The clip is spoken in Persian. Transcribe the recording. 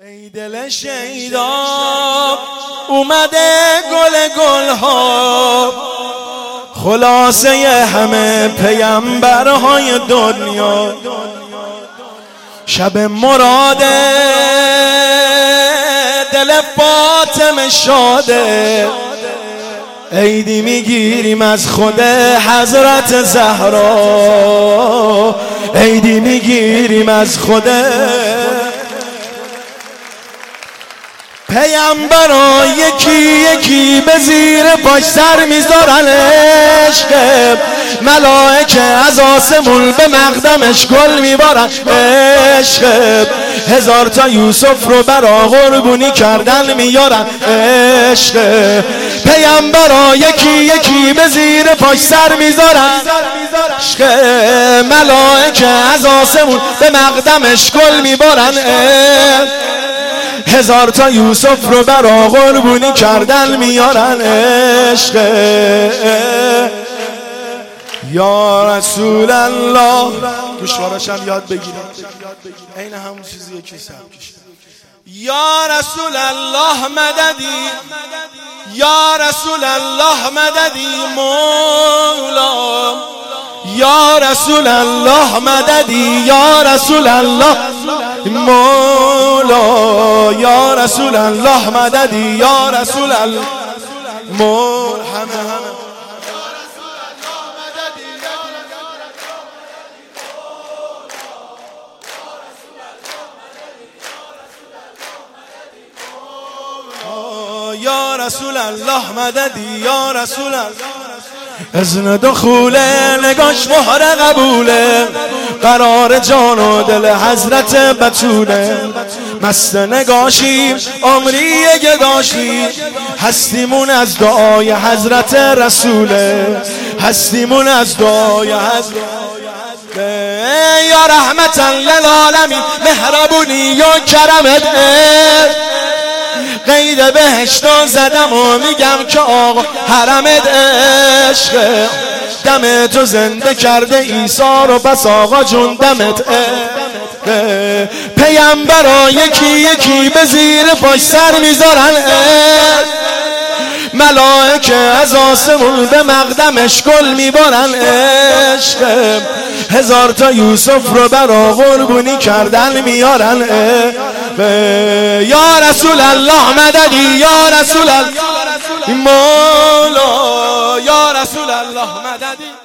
ای دل شیدا اومده گل ها، خلاصه همه پیامبرهای دنیا. شب مراده دل فاطمه شاده، عیدی میگیریم از خود حضرت زهرا، عیدی میگیریم از خود پیامبرا. یکی یکی به زیر پاش سر میذارن عشق، ملائکه از آسمون به مقدمش گل میبارن عشق. هزار تا یوسف رو برا قربونی کردن میارن عشق. پیامبرا یکی یکی به زیر پاش سر میذارن عشق، ملائکه از آسمون به مقدمش گل میبارن عشق. هزار تا یوسف رو برا قربونی کردن میارن عشق. یا رسول الله، گوشواراشم یاد بگیرم، این همون چیزیه که سبکش. یا رسول الله مددی، یا رسول الله مددی مولا، یا رسول الله مددی، یا رسول الله مولا، یا رسول الله مددی، یا رسول الله مولا. همه یا رسول الله مددی، یا رسول الله. اذن دخول نگاش مهر قبوله، قرار جان و دل حضرت بتوله. مست نگاشیم عمری گداشیم، هستیمون از دعای حضرت رسوله، هستیمون از دعای حضرت. یا رحمتا للعالمین، مهربونی یا کرمت قید بهشتا زدم و میگم که آقا حرمت عشق. دم تو زنده کرده عیسی رو، بس آقا جون دمت پیامبرا یکی یکی به زیر پاش سر میذارن ملائکه از آسمون به مقدمش گل میبارن عشق. هزار تا یوسف رو برا قربونی کردن میارن یا رسول الله مددی، یا رسول الله مولا، یا رسول الله مددی.